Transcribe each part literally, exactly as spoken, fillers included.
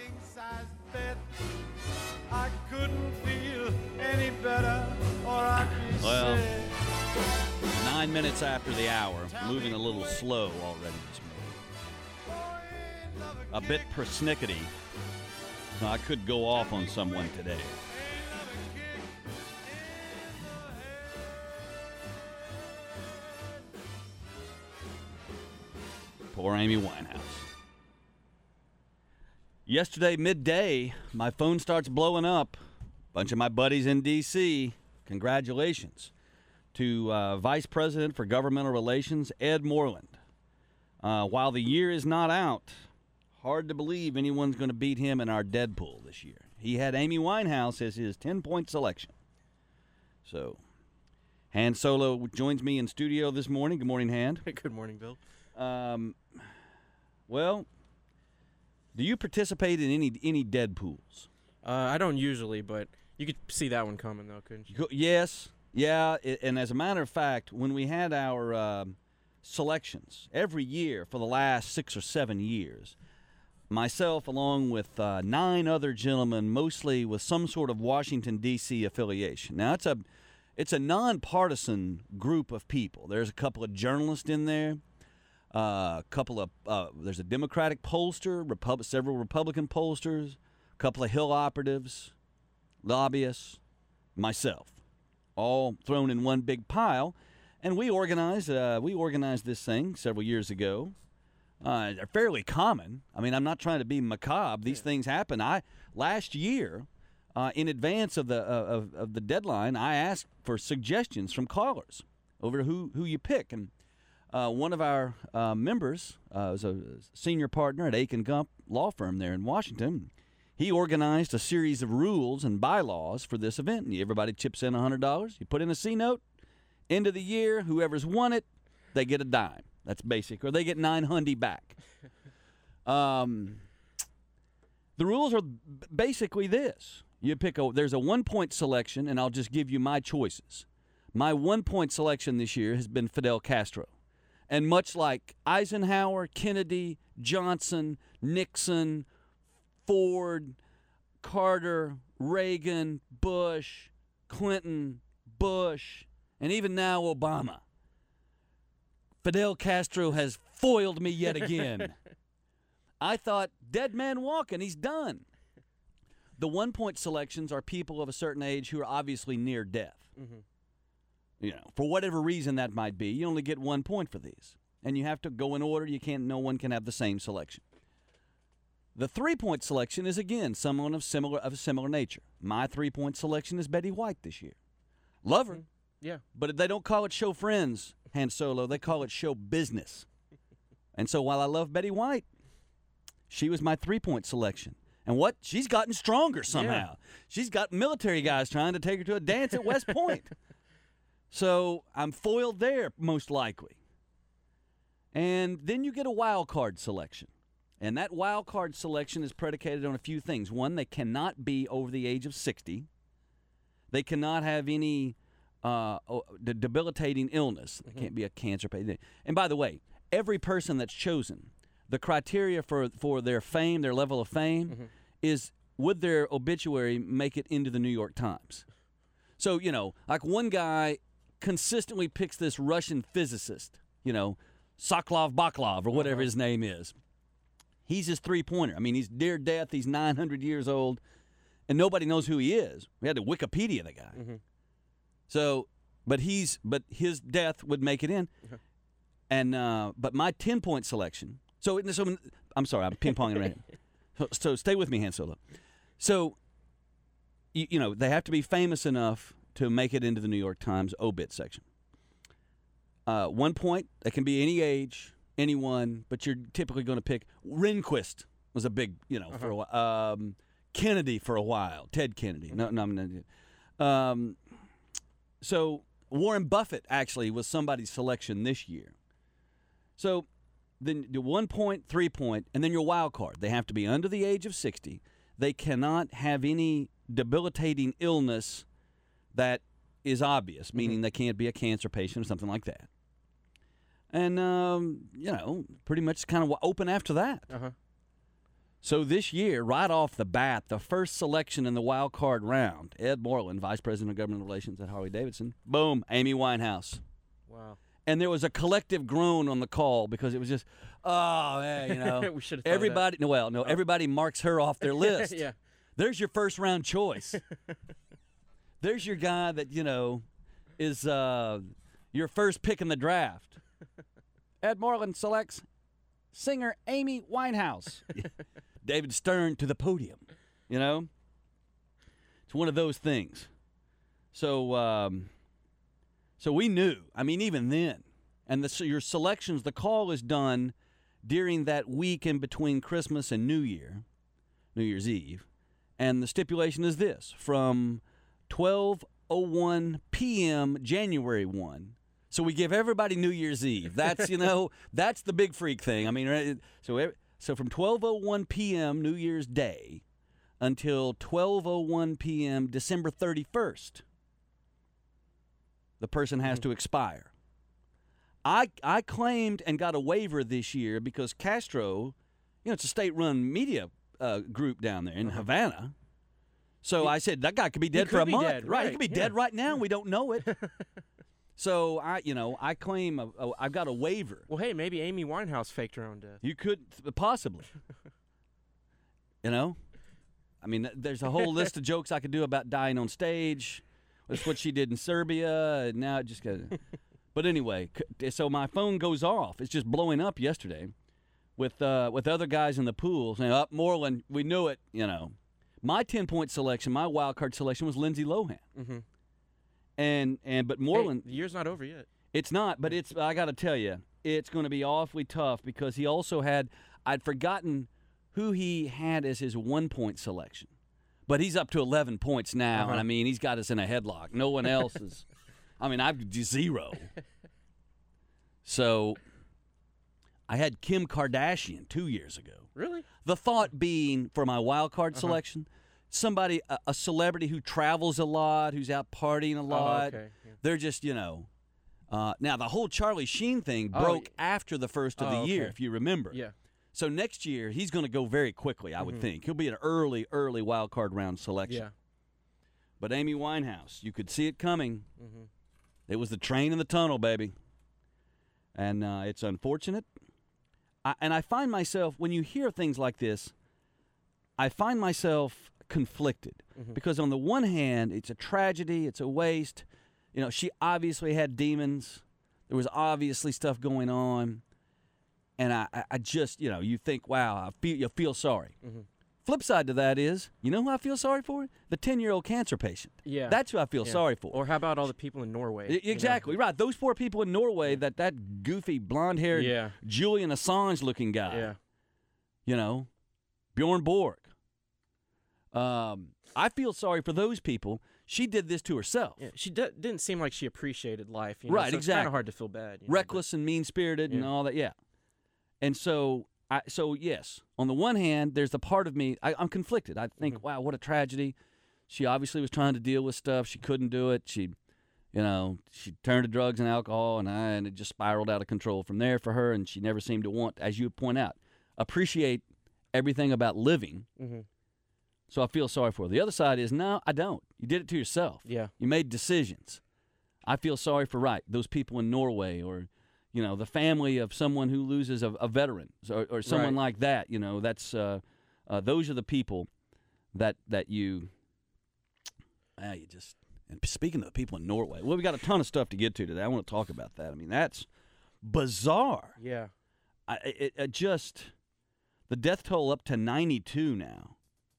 king-size bed. I couldn't feel any better, or I'd be Well, sad. Nine minutes after the hour, moving a little slow already this morning. A bit persnickety. I could go off on someone today. Poor Amy Winehouse. Yesterday, midday, my phone starts blowing up. Bunch of my buddies in D C, congratulations to uh, Vice President for Governmental Relations, Ed Moreland. Uh, while the year is not out, hard to believe anyone's going to beat him in our Deadpool this year. He had Amy Winehouse as his ten-point selection. So, Han Solo joins me in studio this morning. Good morning, Han. Good morning, Bill. Um, well, do you participate in any any Deadpools? Uh, I don't usually, but you could see that one coming, though, couldn't you? Go- yes, yeah, i- and as a matter of fact, when we had our um, selections every year for the last six or seven years, myself along with uh, nine other gentlemen, mostly with some sort of Washington, D C affiliation. Now, it's a it's a nonpartisan group of people. There's a couple of journalists in there. A uh, couple of uh, there's a Democratic pollster, Repub- several Republican pollsters, a couple of Hill operatives, lobbyists, myself, all thrown in one big pile, and we organized uh, we organized this thing several years ago. Uh, they're fairly common. I mean, I'm not trying to be macabre. These yeah. things happen. I last year, uh, in advance of the uh, of, of the deadline, I asked for suggestions from callers over who who you pick. And Uh, one of our uh, members uh, was a senior partner at Aiken Gump Law Firm there in Washington. He organized a series of rules and bylaws for this event. And everybody chips in one hundred dollars. You put in a C-note. End of the year, whoever's won it, they get a dime. That's basic. Or they get nine hundred back. Um, the rules are b- basically this. You pick a, there's a one-point selection, and I'll just give you my choices. My one-point selection this year has been Fidel Castro. And much like Eisenhower, Kennedy, Johnson, Nixon, Ford, Carter, Reagan, Bush, Clinton, Bush, and even now Obama, Fidel Castro has foiled me yet again. I thought, dead man walking, he's done. The one-point selections are people of a certain age who are obviously near death. Mm-hmm. You know, for whatever reason that might be, you only get one point for these. And you have to go in order. You can't, no one can have the same selection. The three-point selection is, again, someone of similar of a similar nature. My three-point selection is Betty White this year. Love her. Mm-hmm. Yeah. But they don't call it show friends, Han Solo. They call it show business. And so while I love Betty White, she was my three-point selection. And what? She's gotten stronger somehow. Yeah. She's got military guys trying to take her to a dance at West Point. So I'm foiled there, most likely. And then you get a wild card selection. And that wild card selection is predicated on a few things. One, they cannot be over the age of sixty. They cannot have any uh, debilitating illness. They can't be a cancer patient. And by the way, every person that's chosen, the criteria for, for their fame, their level of fame, mm-hmm. is would their obituary make it into the New York Times? So, you know, like one guy consistently picks this Russian physicist, you know, Sokolov Baklov or whatever uh-huh. his name is. He's his three-pointer. I mean, he's near death. He's nine hundred years old, and nobody knows who he is. We had to Wikipedia the guy. Mm-hmm. So, but he's but his death would make it in. Uh-huh. And uh, but my ten-point selection. So, so I'm sorry, I'm ping-ponging right now. So, so stay with me, Han Solo. So, you, you know, they have to be famous enough to make it into the New York Times obit section. Uh, one point, they can be any age, anyone, but you're typically going to pick. Rehnquist was a big, you know, uh-huh. for a while. Um, Kennedy for a while, Ted Kennedy. No, no, no. Um, so Warren Buffett actually was somebody's selection this year. So then the one point, three point, and then your wild card. They have to be under the age of sixty. They cannot have any debilitating illness that is obvious, meaning mm-hmm. they can't be a cancer patient or something like that. And, um, you know, pretty much kind of open after that. Uh-huh. So this year, right off the bat, the first selection in the wild card round, Ed Moreland, Vice President of Government Relations at Harley-Davidson. Boom, Amy Winehouse. Wow. And there was a collective groan on the call because it was just, oh, man, you know. We should have thought of that. everybody, no, well, no, everybody marks her off their list. Yeah. There's your first round choice. There's your guy that, you know, is uh, your first pick in the draft. Ed Moreland selects singer Amy Winehouse. David Stern to the podium, you know? It's one of those things. So um, so we knew, I mean, even then, and the, so your selections, the call is done during that week in between Christmas and New Year, New Year's Eve, and the stipulation is this, from twelve oh one p.m. January first. So we give everybody New Year's Eve. That's, you know, that's the big freak thing. I mean, right? so so from twelve oh one p.m. New Year's Day until twelve oh one p.m. December thirty-first, the person has to expire. I I claimed and got a waiver this year because Castro, you know, it's a state-run media uh, group down there in Havana. So He- I said, that guy could be dead could for a be month. dead, Right, he right, could be yeah. dead right now. We don't know it. So I, you know, I claim a, a, I've got a waiver. Well, hey, maybe Amy Winehouse faked her own death. You could possibly. You know, I mean, there's a whole list of jokes I could do about dying on stage. That's what she did in Serbia, and now it just got. But anyway, c- so my phone goes off. It's just blowing up yesterday, with uh, with other guys in the pool saying, "Up, Moreland, we knew it." You know, my ten point selection, my wild card selection was Lindsay Lohan, Mm-hmm. and and but Moreland. Hey, the year's not over yet. It's not, but it's. I got to tell you, it's going to be awfully tough because he also had. I'd forgotten who he had as his one-point selection, but he's up to eleven points now, Uh-huh. and I mean he's got us in a headlock. No one else is. I mean I've zero. So I had Kim Kardashian two years ago. Really? The thought being for my wild card Uh-huh. selection, somebody, a, a celebrity who travels a lot, who's out partying a lot. Oh, okay. Yeah. They're just, you know. Uh, now, the whole Charlie Sheen thing Oh, broke y- after the first of Oh, the year, okay. if you remember. Yeah. So next year, he's going to go very quickly, I would Mhm. think. He'll be an early, early wild card round selection. Yeah. But Amy Winehouse, you could see it coming. Mm-hmm. It was the train in the tunnel, baby. And uh, it's unfortunate. I, and I find myself, when you hear things like this, I find myself conflicted. Mhm. Because on the one hand, it's a tragedy, it's a waste. You know, she obviously had demons. There was obviously stuff going on. And I, I- I just, you know, you think, wow, I feel, you feel sorry. Mhm. Flip side to that is, you know who I feel sorry for? The ten-year-old cancer patient. Yeah. That's who I feel Yeah. sorry for. Or how about all the people in Norway? I- you know? Exactly, right. Those poor people in Norway, that, that goofy, blonde-haired, Yeah. Julian Assange-looking guy. Yeah. You know, Bjorn Borg. Um, I feel sorry for those people. She did this to herself. Yeah. She d- didn't seem like she appreciated life. You know? Right, so It's kind exactly. of hard to feel bad. You know, Reckless and mean-spirited and Yeah. all that, yeah. And so, I, so yes, on the one hand, there's the part of me, I, I'm conflicted. I think, Mhm. wow, what a tragedy. She obviously was trying to deal with stuff. She couldn't do it. She, you know, she turned to drugs and alcohol, and, I, and it just spiraled out of control from there for her, and she never seemed to want, as you point out, appreciate everything about living. but- Mhm. So I feel sorry for her. The other side is, no, I don't. You did it to yourself. Yeah. You made decisions. I feel sorry for, right, those people in Norway or, you know, the family of someone who loses a, a veteran or, or someone Right. like that. You know, that's uh, uh, those are the people that that you, ah, you just, and speaking of the people in Norway, well, we got a ton of stuff to get to today. I want to talk about that. I mean, that's bizarre. Yeah. I, it, it just, the death toll up to ninety-two now.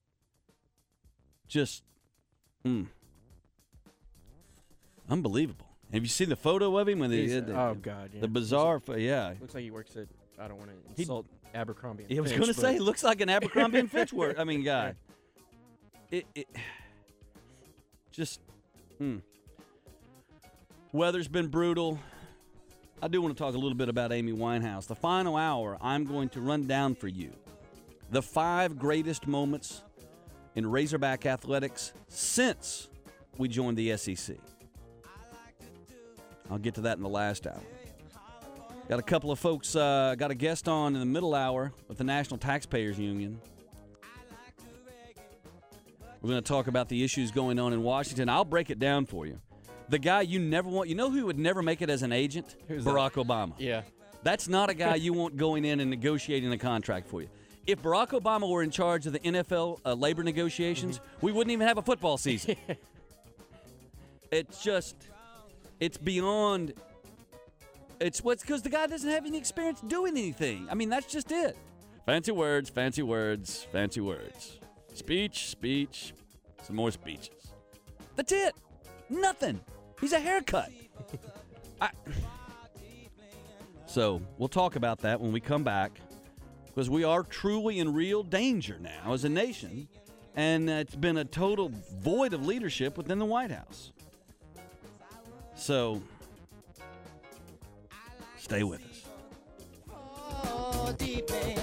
Just, mm, unbelievable. Have you seen the photo of him when they He's- did the, oh God. Yeah. the bizarre? Pho- yeah, Looks like he works at. I don't want to He- insult Abercrombie. and I was Fitch, going to but- say, he looks like an Abercrombie and Fitch work. I mean, guy. It, it just, mm. Weather's been brutal. I do want to talk a little bit about Amy Winehouse. The final hour, I'm going to run down for you the five greatest moments in Razorback athletics since we joined the S E C. I'll get to that in the last hour. Got a couple of folks, uh, got a guest on in the middle hour with the National Taxpayers Union. We're going to talk about the issues going on in Washington. I'll break it down for you. The guy you never want, you know who would never make it as an agent? Who's Barack that? Obama. Yeah. That's not a guy you want going in and negotiating a contract for you. If Barack Obama were in charge of the N F L uh, labor negotiations, mm-hmm. we wouldn't even have a football season. It's just, it's beyond, it's what's because the guy doesn't have any experience doing anything. I mean, that's just it. Fancy words, fancy words, fancy words. Speech, speech, some more speeches. That's it. Nothing. He's a haircut. I, so we'll talk about that when we come back. Because we are truly in real danger now as a nation, and it's been a total void of leadership within the White House. So, stay with us.